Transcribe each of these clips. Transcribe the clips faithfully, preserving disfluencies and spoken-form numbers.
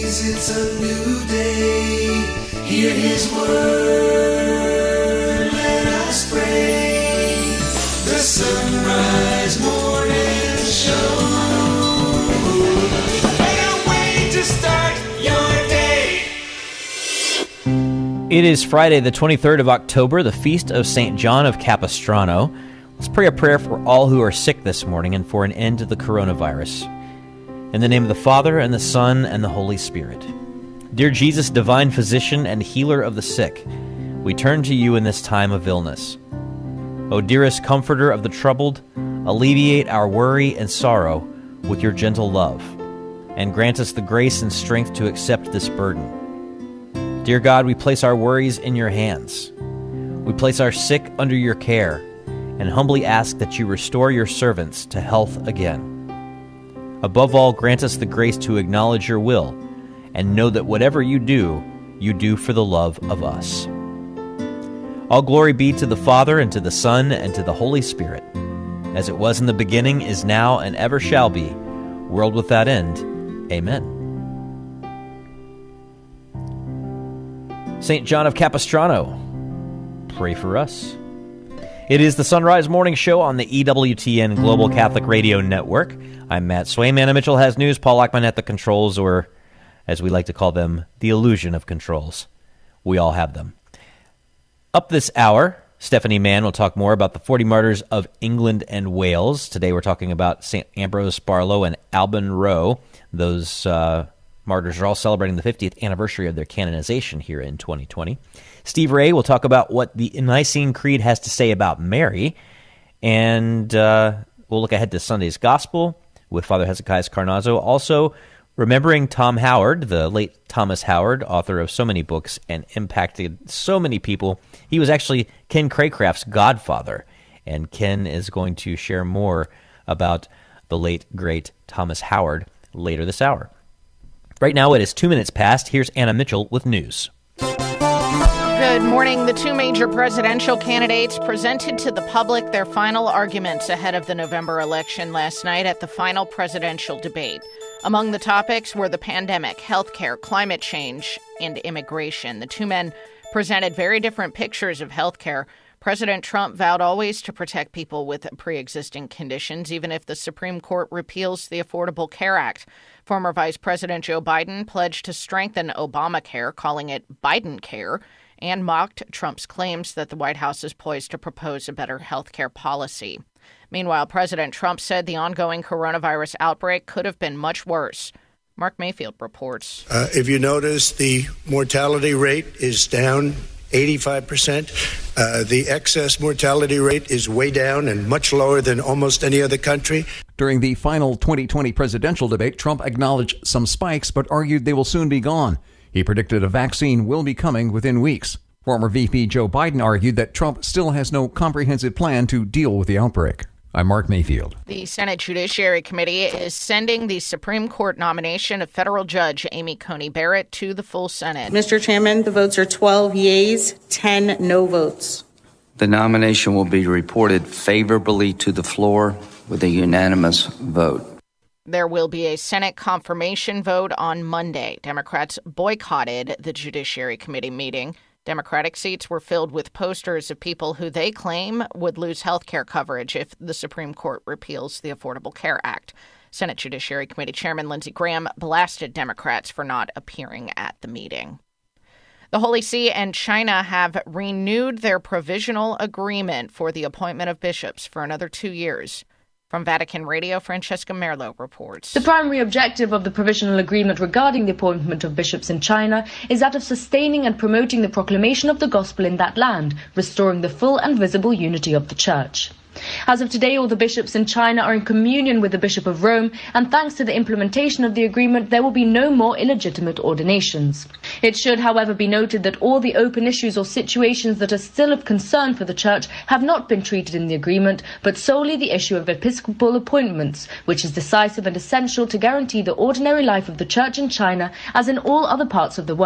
praise, it's a new day. Hear his word, let us pray. The Sunrise Morning Show. Can't wait to start your day. It is Friday, the twenty-third of October, the feast of Saint John of Capistrano. Let's pray a prayer for all who are sick this morning and for an end to the coronavirus. In the name of the Father, and the Son, and the Holy Spirit. Dear Jesus, divine physician and healer of the sick, we turn to you in this time of illness. O dearest comforter of the troubled, alleviate our worry and sorrow with your gentle love, and grant us the grace and strength to accept this burden. Dear God, we place our worries in your hands. We place our sick under your care, and humbly ask that you restore your servants to health again. Above all, grant us the grace to acknowledge your will, and know that whatever you do, you do for the love of us. All glory be to the Father, and to the Son, and to the Holy Spirit, as it was in the beginning, is now, and ever shall be, world without end. Amen. Saint John of Capistrano, pray for us. It is the Sunrise Morning Show on the E W T N Global Catholic Radio Network. I'm Matt Swaim. Anna Mitchell has news. Paul Ackman at the controls, or as we like to call them, the illusion of controls. We all have them. Up this hour, Stephanie Mann will talk more about the forty martyrs of England and Wales. Today we're talking about Saint Ambrose Barlow and Alban Rowe. Those uh, martyrs are all celebrating the fiftieth anniversary of their canonization here in twenty twenty. Steve Ray will talk about what the Nicene Creed has to say about Mary, and uh, we'll look ahead to Sunday's Gospel with Father Hezekiah Carnazzo. Also, remembering Tom Howard, the late Thomas Howard, author of so many books and impacted so many people. He was actually Ken Craycraft's godfather, and Ken is going to share more about the late, great Thomas Howard later this hour. Right now, it is two minutes past. Here's Anna Mitchell with news. Good morning. The two major presidential candidates presented to the public their final arguments ahead of the November election last night at the final presidential debate. Among the topics were the pandemic, healthcare, climate change, and immigration. The two men presented very different pictures of healthcare. President Trump vowed always to protect people with pre-existing conditions, even if the Supreme Court repeals the Affordable Care Act. Former Vice President Joe Biden pledged to strengthen Obamacare, calling it Biden Care, and mocked Trump's claims that the White House is poised to propose a better health care policy. Meanwhile, President Trump said the ongoing coronavirus outbreak could have been much worse. Mark Mayfield reports. Uh, if you notice, the mortality rate is down eighty-five percent. Uh, the excess mortality rate is way down and much lower than almost any other country. During the final twenty twenty presidential debate, Trump acknowledged some spikes but argued they will soon be gone. He predicted a vaccine will be coming within weeks. Former V P Joe Biden argued that Trump still has no comprehensive plan to deal with the outbreak. I'm Mark Mayfield. The Senate Judiciary Committee is sending the Supreme Court nomination of federal judge Amy Coney Barrett to the full Senate. Mister Chairman, the votes are twelve yeas, ten no votes. The nomination will be reported favorably to the floor with a unanimous vote. There will be a Senate confirmation vote on Monday. Democrats boycotted the Judiciary Committee meeting. Democratic seats were filled with posters of people who they claim would lose health care coverage if the Supreme Court repeals the Affordable Care Act. Senate Judiciary Committee Chairman Lindsey Graham blasted Democrats for not appearing at the meeting. The Holy See and China have renewed their provisional agreement for the appointment of bishops for another two years. From Vatican Radio, Francesca Merlo reports. The primary objective of the provisional agreement regarding the appointment of bishops in China is that of sustaining and promoting the proclamation of the gospel in that land, restoring the full and visible unity of the Church. As of today, all the bishops in China are in communion with the Bishop of Rome, and thanks to the implementation of the agreement, there will be no more illegitimate ordinations. It should, however, be noted that all the open issues or situations that are still of concern for the Church have not been treated in the agreement, but solely the issue of episcopal appointments, which is decisive and essential to guarantee the ordinary life of the Church in China as in all other parts of the world.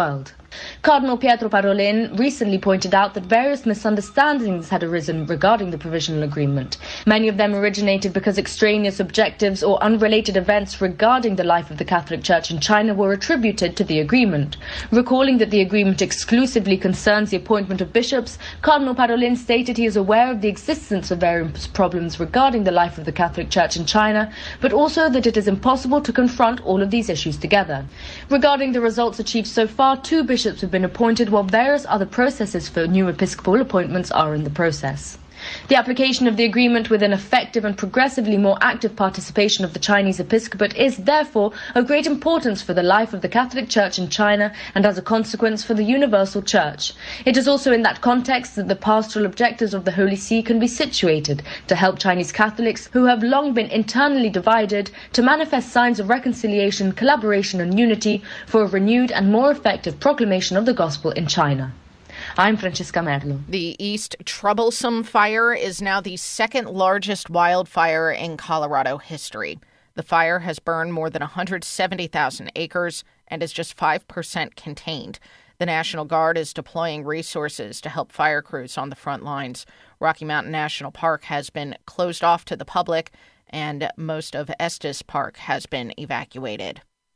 Cardinal Pietro Parolin recently pointed out that various misunderstandings had arisen regarding the provisional agreement. Many of them originated because extraneous objectives or unrelated events regarding the life of the Catholic Church in China were attributed to the agreement. Recalling that the agreement exclusively concerns the appointment of bishops, Cardinal Parolin stated he is aware of the existence of various problems regarding the life of the Catholic Church in China, but also that it is impossible to confront all of these issues together. Regarding the results achieved so far, two bishops have been appointed, while various other processes for new episcopal appointments are in the process. The application of the agreement with an effective and progressively more active participation of the Chinese episcopate is therefore of great importance for the life of the Catholic Church in China and as a consequence for the universal Church. It is also in that context that the pastoral objectives of the Holy See can be situated to help Chinese Catholics who have long been internally divided to manifest signs of reconciliation, collaboration and unity for a renewed and more effective proclamation of the gospel in China. I'm Francesca Merlo. The East Troublesome Fire is now the second largest wildfire in Colorado history. The fire has burned more than one hundred seventy thousand acres and is just five percent contained. The National Guard is deploying resources to help fire crews on the front lines. Rocky Mountain National Park has been closed off to the public, and most of Estes Park has been evacuated.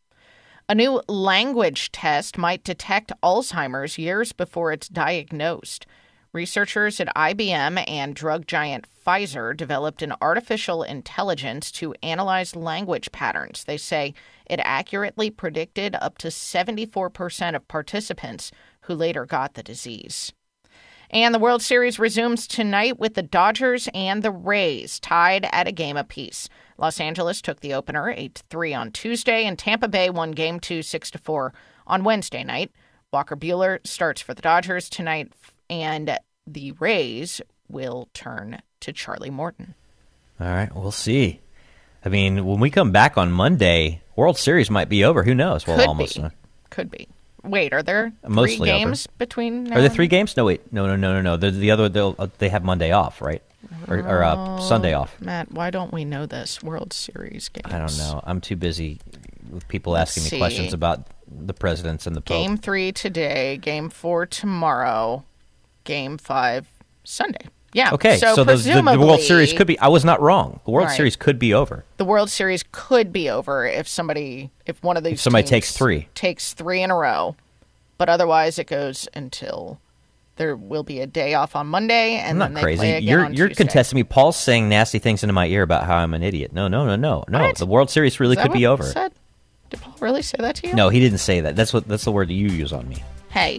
A new language test might detect Alzheimer's years before it's diagnosed. Researchers at I B M and drug giant Pfizer developed an artificial intelligence to analyze language patterns. They say it accurately predicted up to seventy-four percent of participants who later got the disease. And the World Series resumes tonight with the Dodgers and the Rays tied at a game apiece. Los Angeles took the opener eight to three on Tuesday, and Tampa Bay won Game two six to four on Wednesday night. Walker Buehler starts for the Dodgers tonight, and the Rays will turn to Charlie Morton. All right, we'll see. I mean, when we come back on Monday, World Series might be over. Who knows? Well, Could almost. be. Could be. Wait, are there three Mostly games over. between now Are there and- three games? No, wait. No, no, no, no, no. The, the other, they'll, uh, they have Monday off, right? Or, or uh, Sunday off. Matt, why don't we know this? World Series games. I don't know. I'm too busy with people Let's asking me see. questions about the presidents and the Pope. Game three today, game four tomorrow, game five Sunday. Yeah. Okay, so, so, the, the, the World Series could be. I was not wrong. The World Right. Series could be over. The World Series could be over if somebody, if one of these If somebody teams takes three. takes three in a row, but otherwise it goes until there will be a day off on Monday, and I'm then not they crazy. play again You're on you're Tuesday. contesting me. Paul's saying nasty things into my ear about how I'm an idiot. No, no, no, no, no. What? The World Series really Is that could be what over. Paul said? Did Paul really say that to you? No, he didn't say that. That's what that's the word that you use on me. Hey,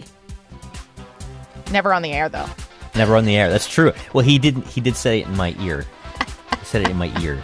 never on the air though. Never on the air. That's true. Well, he didn't. He did say it in my ear. He said it in my ear.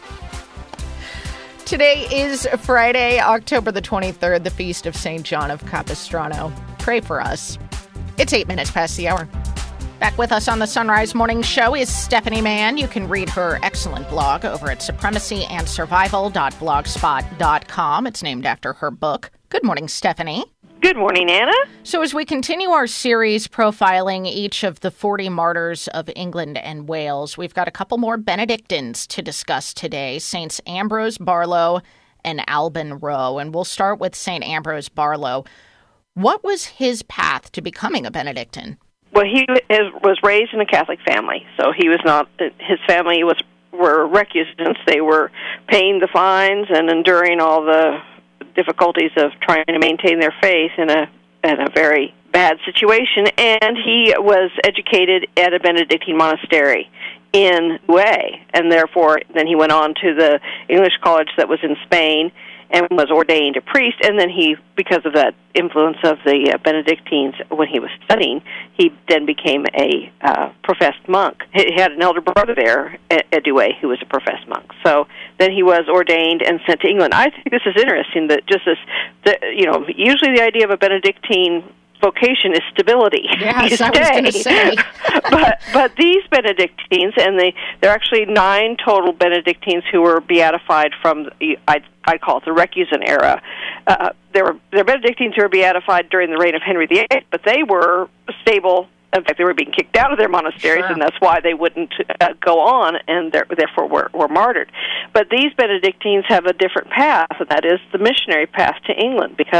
Today is Friday, October the twenty-third, the feast of Saint John of Capistrano. Pray for us. It's eight minutes past the hour. Back with us on the Sunrise Morning Show is Stephanie Mann. You can read her excellent blog over at supremacy and survival dot blogspot dot com. It's named after her book. Good morning, Stephanie. Good morning, Anna. So as we continue our series profiling each of the forty martyrs of England and Wales, we've got a couple more Benedictines to discuss today, Saints Ambrose Barlow and Alban Rowe. And we'll start with Saint Ambrose Barlow. What was his path to becoming a Benedictine? Well, he is, was raised in a Catholic family, so he was not. His family was were recusants. They were paying the fines and enduring all the difficulties of trying to maintain their faith in a in a very bad situation. And he was educated at a Benedictine monastery in Douai, and therefore then he went on to the English college that was in Spain and was ordained a priest, and then he, because of that influence of the uh, Benedictines when he was studying, he then became a uh, professed monk. He had an elder brother there at, at Douai who was a professed monk. So then he was ordained and sent to England. I think this is interesting that just this, the, you know, usually the idea of a Benedictine vocation is stability. Yes, you I was going to stay. say. but but these Benedictines, and they there are actually nine total Benedictines who were beatified from the, I I call it the recusant era. Uh, there were there are Benedictines who were beatified during the reign of Henry the Eighth, but they were stable. In fact, they were being kicked out of their monasteries, Sure. and that's why they wouldn't uh, go on, and therefore were, were martyred. But these Benedictines have a different path, and that is the missionary path to England, because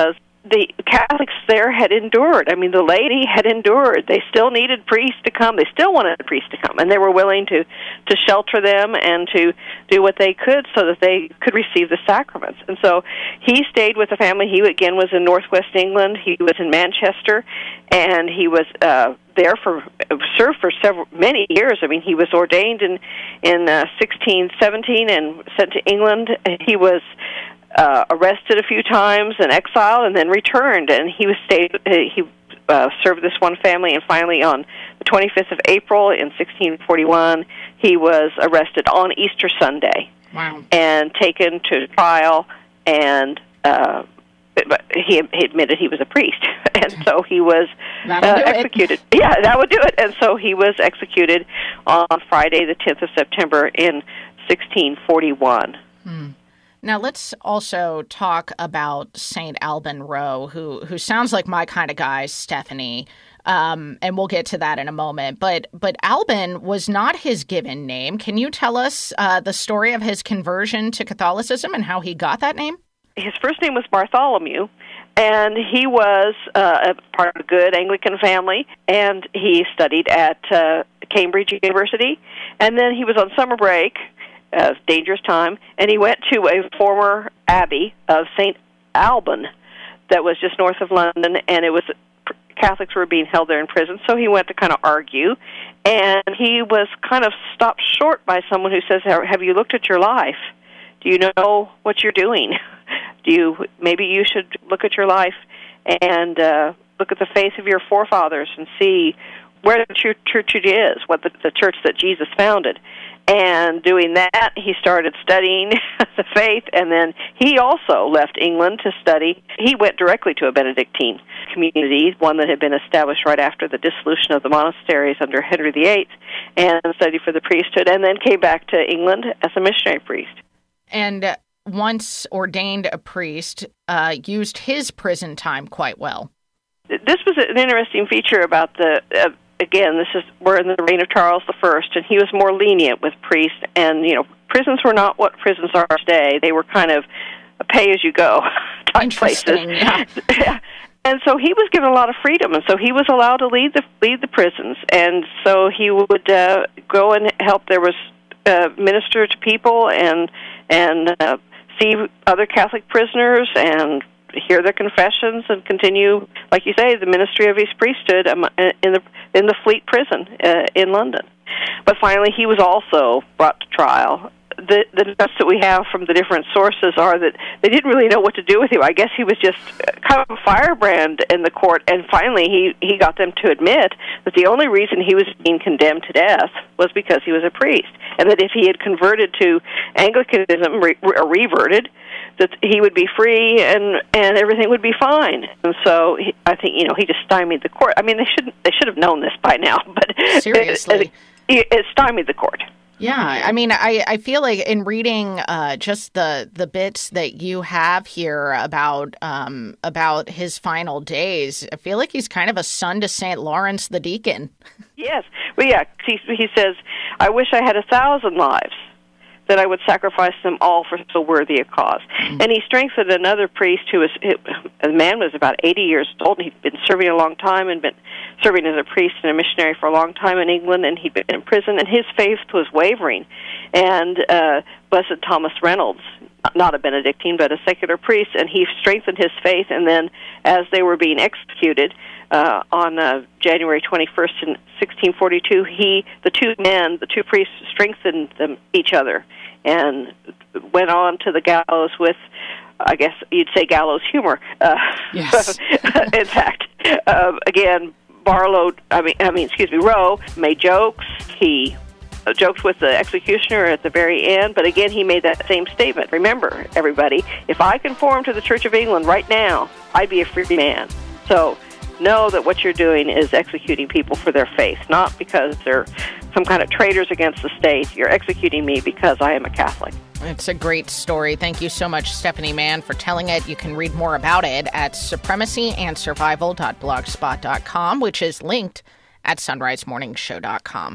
the Catholics there had endured. I mean, the laity had endured. They still needed priests to come. They still wanted a priest to come, and they were willing to, to shelter them and to do what they could so that they could receive the sacraments. And so he stayed with the family. He, again, was in northwest England. He was in Manchester, and he was uh, there for, served for several, many years. I mean, he was ordained in, in uh, sixteen seventeen and sent to England. He was Uh, arrested a few times and exiled, and then returned. And he was stayed. Uh, he uh, served this one family, and finally, on the twenty-fifth of April in sixteen forty-one, he was arrested on Easter Sunday. Wow! And taken to trial, and uh, but he, he admitted he was a priest, and so he was uh, executed. It. Yeah, that would do it. And so he was executed on Friday, the tenth of September, in sixteen forty-one. Hmm. Now, let's also talk about Saint Alban Rowe, who who sounds like my kind of guy, Stephanie, um, and we'll get to that in a moment. But but Alban was not his given name. Can you tell us uh, the story of his conversion to Catholicism and how he got that name? His first name was Bartholomew, and he was uh, a part of a good Anglican family, and he studied at uh, Cambridge University, and then he was on summer break. Uh, dangerous time, and he went to a former abbey of Saint Alban that was just north of London, and it was Catholics were being held there in prison, so he went to kind of argue, and he was kind of stopped short by someone who says, have you looked at your life? Do you know what you're doing? Do you, maybe you should look at your life and uh, look at the faith of your forefathers and see where the true church is, what the, the church that Jesus founded. And doing that, he started studying the faith, and then he also left England to study. He went directly to a Benedictine community, one that had been established right after the dissolution of the monasteries under Henry the Eighth, and studied for the priesthood, and then came back to England as a missionary priest. And uh, once ordained a priest, uh, used his prison time quite well. This was an interesting feature about the... Uh, Again, this is we're in the reign of Charles the First, and he was more lenient with priests. And you know, prisons were not what prisons are today. They were kind of a pay-as-you-go type places. Yeah. Yeah. And so he was given a lot of freedom, and so he was allowed to lead the lead the prisons. And so he would uh, go and help. There was uh, minister to people and and uh, see other Catholic prisoners and hear their confessions and continue, like you say, the ministry of his priesthood in the in the Fleet prison uh, in London. But finally, he was also brought to trial. The the notes that we have from the different sources are that they didn't really know what to do with him. I guess he was just kind of a firebrand in the court, and finally he, he got them to admit that the only reason he was being condemned to death was because he was a priest, and that if he had converted to Anglicanism re, or reverted, that he would be free and and everything would be fine. And so he, I think you know he just stymied the court. I mean, they shouldn't they should have known this by now, but seriously, it, it, it stymied the court. Yeah, I mean, I, I feel like in reading uh, just the the bits that you have here about um, about his final days, I feel like he's kind of a son to Saint Lawrence the Deacon. Yes, well, yeah, he, he says, "I wish I had a thousand lives, that I would sacrifice them all for so worthy a cause." Mm-hmm. And he strengthened another priest who was, the man was about eighty years old, and he'd been serving a long time and been serving as a priest and a missionary for a long time in England, and he'd been in prison, and his faith was wavering. And uh, Blessed Thomas Reynolds, not a Benedictine, but a secular priest, and he strengthened his faith, and then as they were being executed uh, on uh, January twenty-first in sixteen forty-two, he, the two men, the two priests, strengthened them, each other, and went on to the gallows with, I guess you'd say, gallows humor. Uh, yes. In fact, uh, again, Barlow, I mean, I mean, excuse me, Rowe made jokes. He uh, joked with the executioner at the very end, but again, he made that same statement. Remember, everybody, if I conform to the Church of England right now, I'd be a free man. So know that what you're doing is executing people for their faith, not because they're some kind of traitors against the state. You're executing me because I am a Catholic. It's a great story. Thank you so much, Stephanie Mann, for telling it. You can read more about it at supremacy and survival dot blogspot dot com, which is linked at sunrise morning show dot com.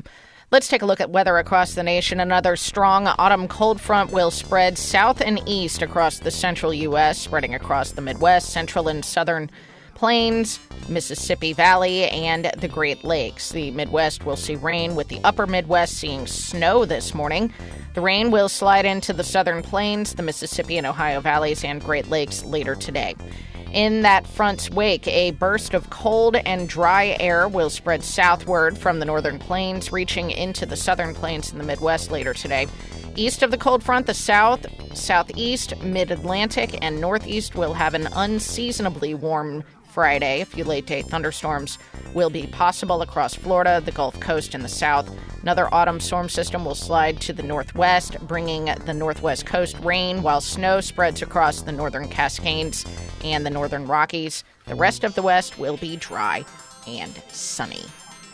Let's take a look at weather across the nation. Another strong autumn cold front will spread south and east across the central U S, spreading across the Midwest, central and southern plains, Mississippi Valley, and the Great Lakes. The Midwest will see rain, with the upper Midwest seeing snow this morning. The rain will slide into the southern plains, the Mississippi and Ohio valleys, and Great Lakes later today. In that front's wake, a burst of cold and dry air will spread southward from the northern plains, reaching into the southern plains in the Midwest later today. East of the cold front, the south, southeast, mid-Atlantic, and northeast will have an unseasonably warm Friday. A few late-day thunderstorms will be possible across Florida, the Gulf Coast, and the south. Another autumn storm system will slide to the northwest, bringing the northwest coast rain, while snow spreads across the northern Cascades and the northern Rockies. The rest of the west will be dry and sunny.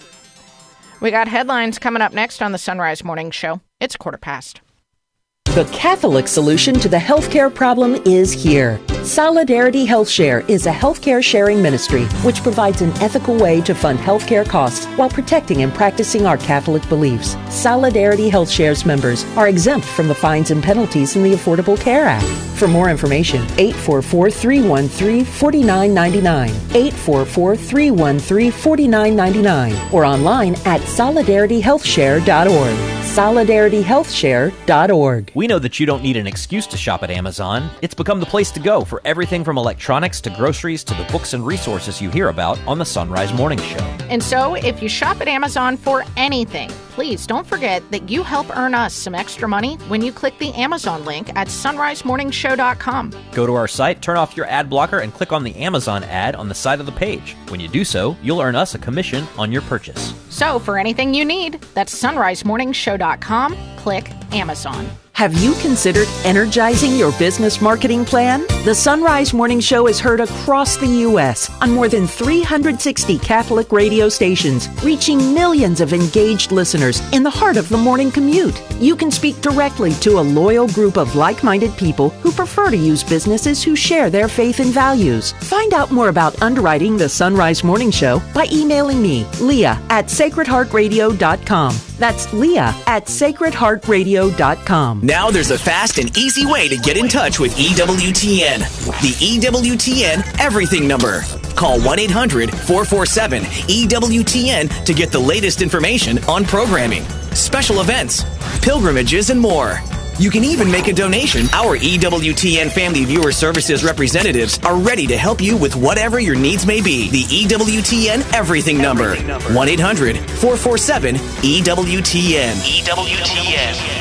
We got headlines coming up next on the Sunrise Morning Show. It's quarter past. The Catholic solution to the healthcare problem is here. Solidarity Health Share is a healthcare sharing ministry which provides an ethical way to fund healthcare costs while protecting and practicing our Catholic beliefs. Solidarity Health Share's members are exempt from the fines and penalties in the Affordable Care Act. For more information, eight four four, three one three, four nine nine nine, eight four four, three one three, four nine nine nine, or online at solidarity health share dot org. solidarity health share dot org. We know that you don't need an excuse to shop at Amazon. It's become the place to go for everything from electronics to groceries to the books and resources you hear about on the Sunrise Morning Show. And so, if you shop at Amazon for anything, please don't forget that you help earn us some extra money when you click the Amazon link at sunrise morning show dot com. Go to our site, turn off your ad blocker, and click on the Amazon ad on the side of the page. When you do so, you'll earn us a commission on your purchase. So, for anything you need, that's sunrise morning show dot com. Click Amazon. Have you considered energizing your business marketing plan? The Sunrise Morning Show is heard across the U S on more than three hundred sixty Catholic radio stations, reaching millions of engaged listeners in the heart of the morning commute. You can speak directly to a loyal group of like-minded people who prefer to use businesses who share their faith and values. Find out more about underwriting the Sunrise Morning Show by emailing me, Leah, at sacred heart radio dot com. That's Leah at sacred heart radio dot com. Now there's a fast and easy way to get in touch with E W T N. The E W T N Everything Number. Call one eight hundred, four four seven, E W T N to get the latest information on programming, special events, pilgrimages, and more. You can even make a donation. Our E W T N Family Viewer Services representatives are ready to help you with whatever your needs may be. The E W T N Everything Number. one eight hundred, four four seven, E W T N. E W T N.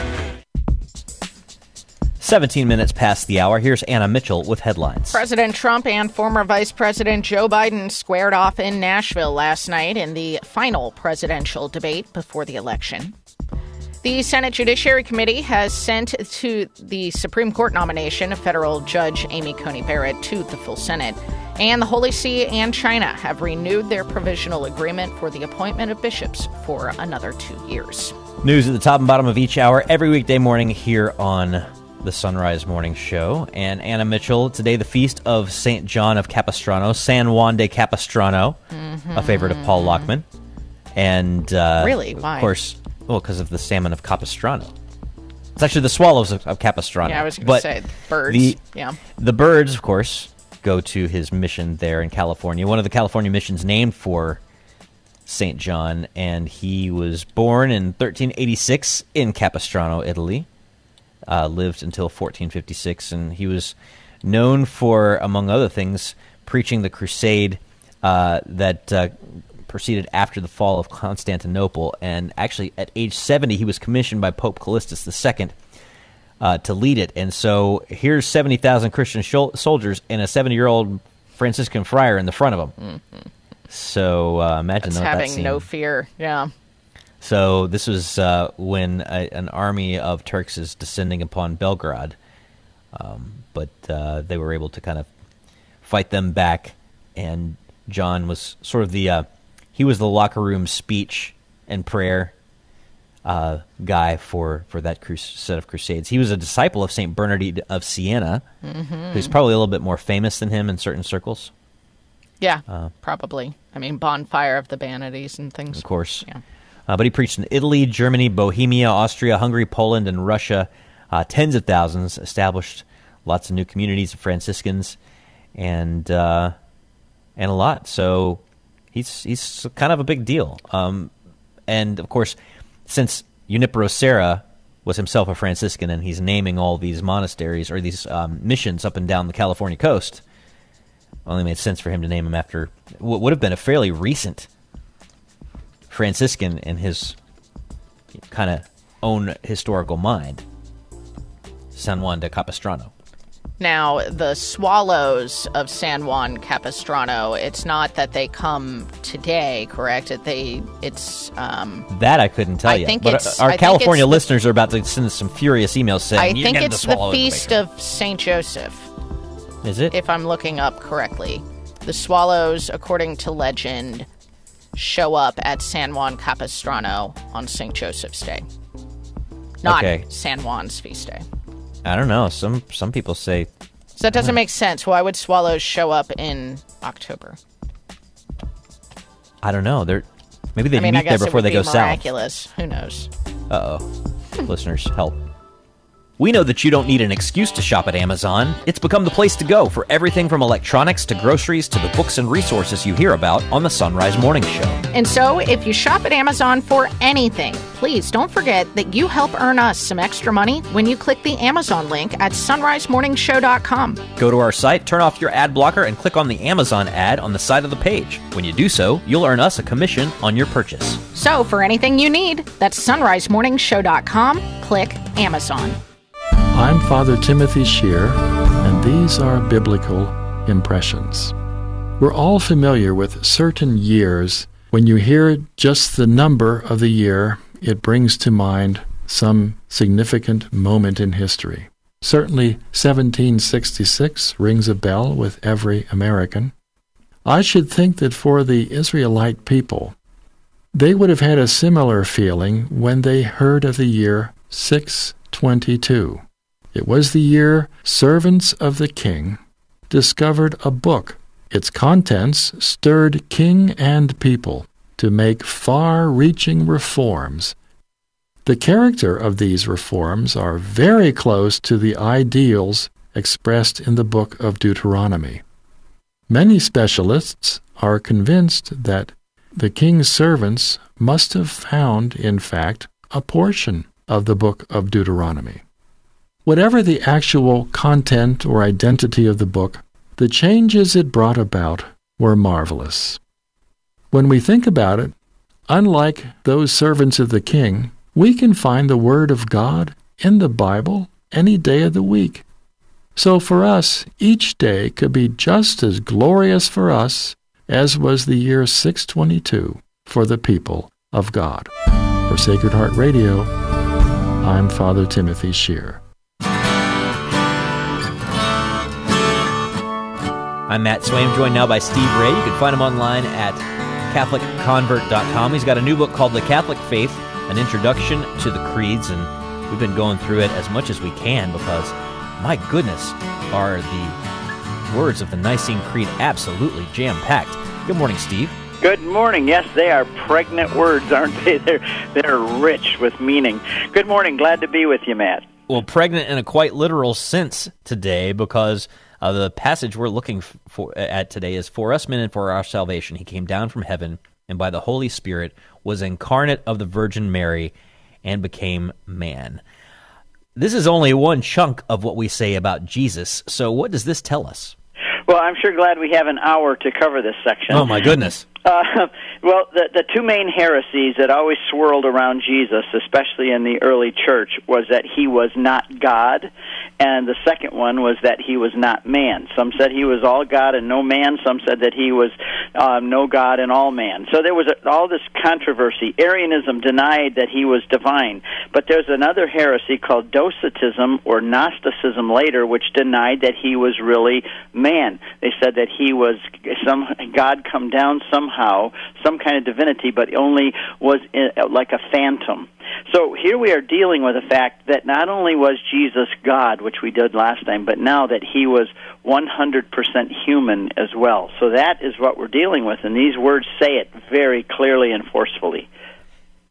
seventeen minutes past the hour. Here's Anna Mitchell with headlines. President Trump and former Vice President Joe Biden squared off in Nashville last night in the final presidential debate before the election. The Senate Judiciary Committee has sent to the Supreme Court nomination of federal judge Amy Coney Barrett to the full Senate. And the Holy See and China have renewed their provisional agreement for the appointment of bishops for another two years. News at the top and bottom of each hour every weekday morning here on the Sunrise Morning Show. And Anna Mitchell, today the feast of Saint John of Capistrano, San Juan de Capistrano, mm-hmm. a favorite of Paul Lockman. And uh, really? Why? Of course, well, because of the salmon of Capistrano. It's actually the swallows of, of Capistrano. Yeah, I was going to say birds. The, yeah. the birds, of course, go to his mission there in California. One of the California missions named for Saint John, and he was born in thirteen eighty-six in Capistrano, Italy. Uh, lived until fourteen fifty-six, and he was known for, among other things, preaching the crusade uh, that uh, proceeded after the fall of Constantinople. And actually, at age seventy, he was commissioned by Pope Callistus the Second uh, to lead it. And so here's seventy thousand Christian shol- soldiers and a seventy-year-old Franciscan friar in the front of them. Mm-hmm. So uh, imagine That's that having scene. no fear, yeah. So this was uh, when a, an army of Turks is descending upon Belgrade, um, but uh, they were able to kind of fight them back, and John was sort of the, uh, he was the locker room speech and prayer uh, guy for, for that crus- set of crusades. He was a disciple of Saint Bernardine of Siena, mm-hmm. who's probably a little bit more famous than him in certain circles. Yeah, uh, probably. I mean, Bonfire of the Vanities and things. Of course. Yeah. Uh, but he preached in Italy, Germany, Bohemia, Austria, Hungary, Poland, and Russia. Uh, tens of thousands, established lots of new communities of Franciscans, and uh, and a lot. So he's he's kind of a big deal. Um, and, of course, since Junipero Serra was himself a Franciscan and he's naming all these monasteries or these um, missions up and down the California coast, only made sense for him to name him after what would have been a fairly recent Franciscan in his kind of own historical mind, San Juan de Capistrano. Now, the swallows of San Juan Capistrano, it's not that they come today, correct? It, they, it's... Um, that I couldn't tell I you. think but it's, our I California think listeners are about to send us some furious emails saying, I you think get it's the, the Feast of Saint Joseph. Is it? If I'm looking up correctly. The swallows, according to legend, show up at San Juan Capistrano on Saint Joseph's Day. Not okay. San Juan's feast day. I don't know. Some some people say... So that doesn't make sense. Why would swallows show up in October? I don't know. They're Maybe they I mean, meet I guess there before it would they be go south. miraculous. Who knows? Uh-oh. Listeners, help. We know that you don't need an excuse to shop at Amazon. It's become the place to go for everything from electronics to groceries to the books and resources you hear about on the Sunrise Morning Show. And so, if you shop at Amazon for anything, please don't forget that you help earn us some extra money when you click the Amazon link at sunrise morning show dot com. Go to our site, turn off your ad blocker, and click on the Amazon ad on the side of the page. When you do so, you'll earn us a commission on your purchase. So, for anything you need, that's sunrise morning show dot com. Click Amazon. I'm Father Timothy Shear, and these are Biblical Impressions. We're all familiar with certain years. When you hear just the number of the year, it brings to mind some significant moment in history. Certainly, seventeen sixty-six rings a bell with every American. I should think that for the Israelite people, they would have had a similar feeling when they heard of the year six twenty-two. It was the year servants of the king discovered a book. Its contents stirred king and people to make far-reaching reforms. The character of these reforms are very close to the ideals expressed in the book of Deuteronomy. Many specialists are convinced that the king's servants must have found, in fact, a portion of the book of Deuteronomy. Whatever the actual content or identity of the book, the changes it brought about were marvelous. When we think about it, unlike those servants of the king, we can find the Word of God in the Bible any day of the week. So for us, each day could be just as glorious for us as was the year six twenty-two for the people of God. For Sacred Heart Radio, I'm Father Timothy Shear. I'm Matt Swaim, joined now by Steve Ray. You can find him online at catholic convert dot com. He's got a new book called The Catholic Faith, An Introduction to the Creeds, and we've been going through it as much as we can because, my goodness, are the words of the Nicene Creed absolutely jam-packed. Good morning, Steve. Good morning. Yes, they are pregnant words, aren't they? They're, they're rich with meaning. Good morning. Glad to be with you, Matt. Well, pregnant in a quite literal sense today because uh, the passage we're looking for at today is, "For us men and for our salvation, he came down from heaven, and by the Holy Spirit was incarnate of the Virgin Mary and became man." This is only one chunk of what we say about Jesus, so what does this tell us? Well, I'm sure glad we have an hour to cover this section. Oh, my goodness. Uh, well, the, the two main heresies that always swirled around Jesus, especially in the early church, was that he was not God, and the second one was that he was not man. Some said he was all God and no man. Some said that he was um, no God and all man. So there was a, all this controversy. Arianism denied that he was divine, but there's another heresy called Docetism or Gnosticism later, which denied that he was really man. They said that he was some God come down somehow, some kind of divinity, but only was in, like a phantom. So here we are dealing with the fact that not only was Jesus God, which we did last time, but now that he was one hundred percent human as well. So that is what we're dealing with, and these words say it very clearly and forcefully.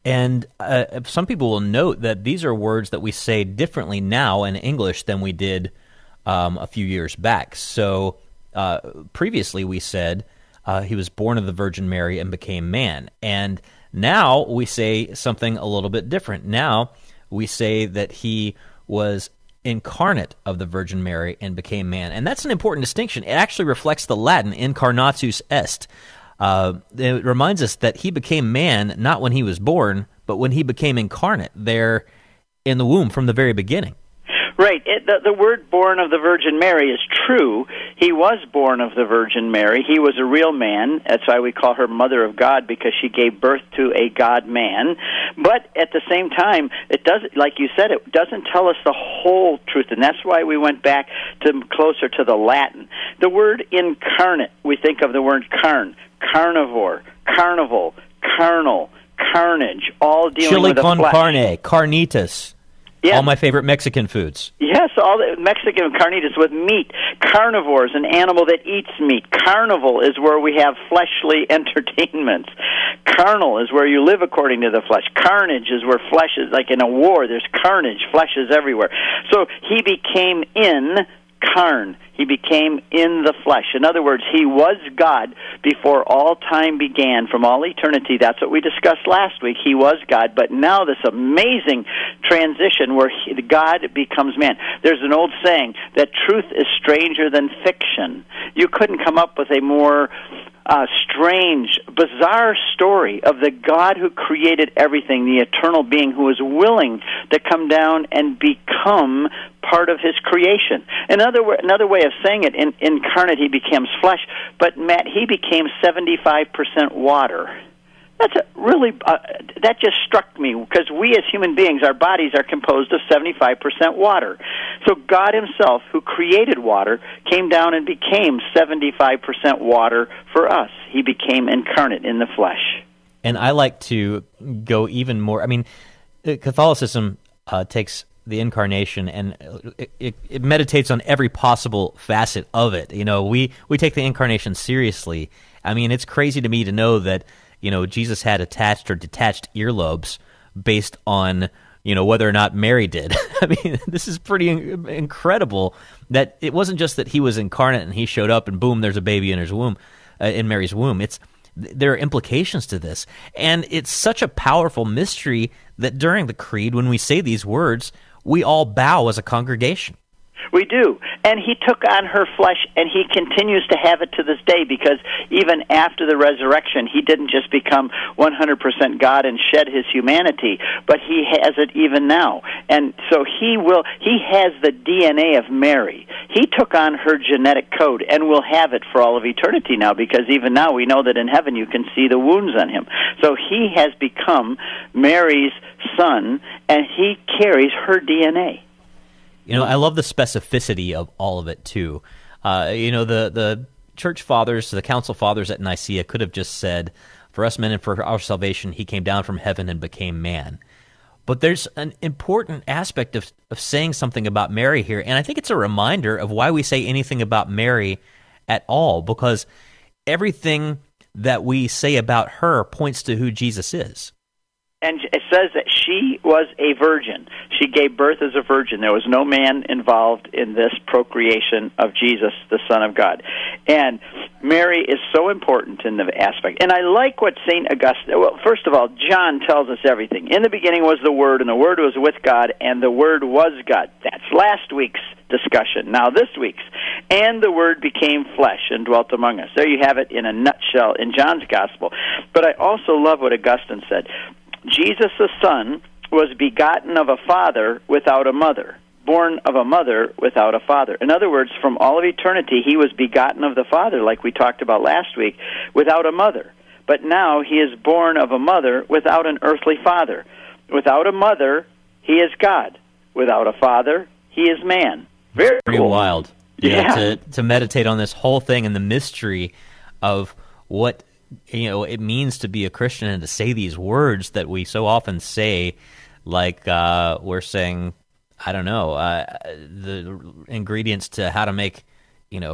And uh, some people will note that these are words that we say differently now in English than we did um, a few years back. So uh, previously we said uh, he was born of the Virgin Mary and became man. And now we say something a little bit different. Now we say that he was incarnate of the Virgin Mary and became man. And that's an important distinction. It actually reflects the Latin incarnatus est. Uh, it reminds us that he became man not when he was born, but when he became incarnate there in the womb from the very beginning. Right. It, the, the word born of the Virgin Mary is true. He was born of the Virgin Mary. He was a real man. That's why we call her Mother of God, because she gave birth to a God-man. But at the same time, it does, like you said, it doesn't tell us the whole truth, and that's why we went back to closer to the Latin. The word incarnate, we think of the word carn, carnivore, carnival, carnal, carnage, all dealing Chili with the con flesh. carne, carnitas. Yeah. All my favorite Mexican foods. Yes, all the Mexican carnitas with meat. Carnivore is an animal that eats meat. Carnival is where we have fleshly entertainments. Carnal is where you live according to the flesh. Carnage is where flesh is, like in a war, there's carnage. Flesh is everywhere. So he became in carn. He became in the flesh. In other words, he was God before all time began, from all eternity. That's what we discussed last week. He was God, but now this amazing transition where he, God becomes man. There's an old saying that truth is stranger than fiction. You couldn't come up with a more uh, strange, bizarre story of the God who created everything, the eternal being who is willing to come down and become part of his creation. Another another way of saying it, in, incarnate, he becomes flesh, but Matt, he became seventy-five percent water. That's a really, uh, that just struck me, because we as human beings, our bodies are composed of seventy-five percent water. So God himself, who created water, came down and became seventy-five percent water for us. He became incarnate in the flesh. And I like to go even more. I mean, Catholicism uh, takes the incarnation and it, it, it meditates on every possible facet of it. You know, we, we take the incarnation seriously. I mean, it's crazy to me to know that, you know, Jesus had attached or detached earlobes based on, you know, whether or not Mary did. I mean, this is pretty in- incredible that it wasn't just that he was incarnate and he showed up and boom, there's a baby in his womb, uh, in Mary's womb. It's there are implications to this. And it's such a powerful mystery that during the Creed, when we say these words, we all bow as a congregation. We do. And he took on her flesh, and he continues to have it to this day, because even after the resurrection, he didn't just become one hundred percent God and shed his humanity, but he has it even now. And so he will, he has the D N A of Mary. He took on her genetic code and will have it for all of eternity now, because even now we know that in heaven you can see the wounds on him. So he has become Mary's son, and he carries her D N A. You know, I love the specificity of all of it, too. Uh, you know, the, the church fathers, the council fathers at Nicaea could have just said, for us men and for our salvation, he came down from heaven and became man. But there's an important aspect of, of saying something about Mary here, and I think it's a reminder of why we say anything about Mary at all, because everything that we say about her points to who Jesus is. And it says that she was a virgin. She gave birth as a virgin. There was no man involved in this procreation of Jesus, the Son of God. And Mary is so important in the aspect. And I like what Saint Augustine... Well, first of all, John tells us everything. In the beginning was the Word, and the Word was with God, and the Word was God. That's last week's discussion. Now this week's. And the Word became flesh and dwelt among us. There you have it in a nutshell in John's Gospel. But I also love what Augustine said. Jesus the Son was begotten of a father without a mother, born of a mother without a father. In other words, from all of eternity, he was begotten of the Father, like we talked about last week, without a mother. But now he is born of a mother without an earthly father. Without a mother, he is God. Without a father, he is man. Very Pretty cool. wild. Yeah. yeah. To, to meditate on this whole thing and the mystery of what, you know, it means to be a Christian and to say these words that we so often say, like uh, we're saying, I don't know, uh, the ingredients to how to make, you know,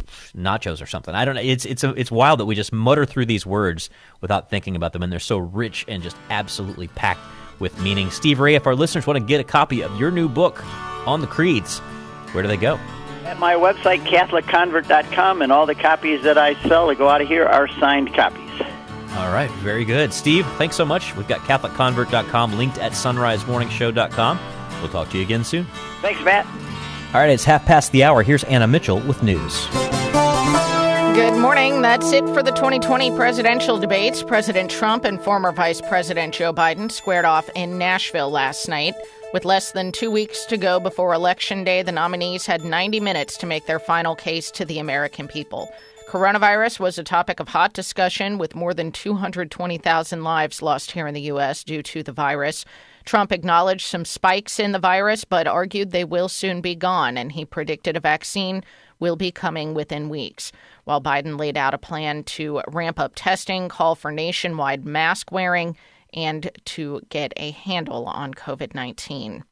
nachos or something. I don't know. It's it's a, it's wild that we just mutter through these words without thinking about them, and they're so rich and just absolutely packed with meaning. Steve Ray, if our listeners want to get a copy of your new book on the creeds, where do they go? At my website, Catholic Convert dot com, and all the copies that I sell that go out of here are signed copies. All right, very good. Steve, thanks so much. We've got Catholic Convert dot com linked at sunrise morning show dot com. We'll talk to you again soon. Thanks, Matt. All right, it's half past the hour. Here's Anna Mitchell with news. Good morning. That's it for the twenty twenty presidential debates. President Trump and former Vice President Joe Biden squared off in Nashville last night. With less than two weeks to go before Election Day, the nominees had ninety minutes to make their final case to the American people. Coronavirus was a topic of hot discussion, with more than two hundred twenty thousand lives lost here in the U S due to the virus. Trump acknowledged some spikes in the virus, but argued they will soon be gone, and he predicted a vaccine will be coming within weeks. While Biden laid out a plan to ramp up testing, call for nationwide mask wearing, and to get a handle on covid nineteen.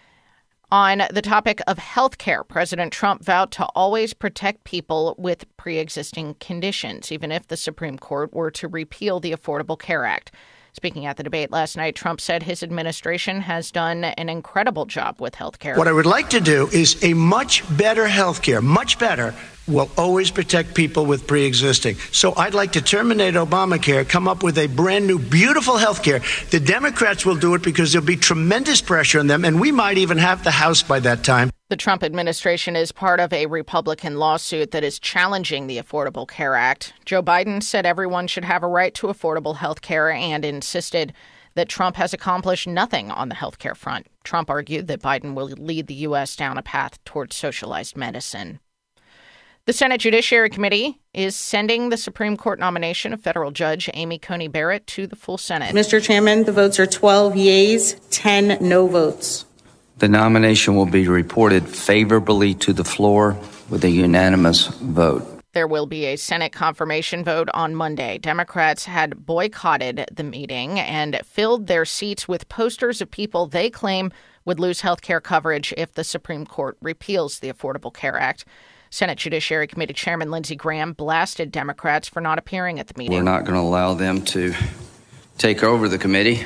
On the topic of health care, President Trump vowed to always protect people with pre-existing conditions, even if the Supreme Court were to repeal the Affordable Care Act. Speaking at the debate last night, Trump said his administration has done an incredible job with health care. What I would like to do is a much better health care, much better, will always protect people with pre-existing. So I'd like to terminate Obamacare, come up with a brand new, beautiful health care. The Democrats will do it because there'll be tremendous pressure on them, and we might even have the House by that time. The Trump administration is part of a Republican lawsuit that is challenging the Affordable Care Act. Joe Biden said everyone should have a right to affordable health care and insisted that Trump has accomplished nothing on the health care front. Trump argued that Biden will lead the U S down a path towards socialized medicine. The Senate Judiciary Committee is sending the Supreme Court nomination of federal judge Amy Coney Barrett to the full Senate. Mister Chairman, the votes are twelve yeas, ten no votes. The nomination will be reported favorably to the floor with a unanimous vote. There will be a Senate confirmation vote on Monday. Democrats had boycotted the meeting and filled their seats with posters of people they claim would lose health care coverage if the Supreme Court repeals the Affordable Care Act. Senate Judiciary Committee Chairman Lindsey Graham blasted Democrats for not appearing at the meeting. We're not going to allow them to take over the committee.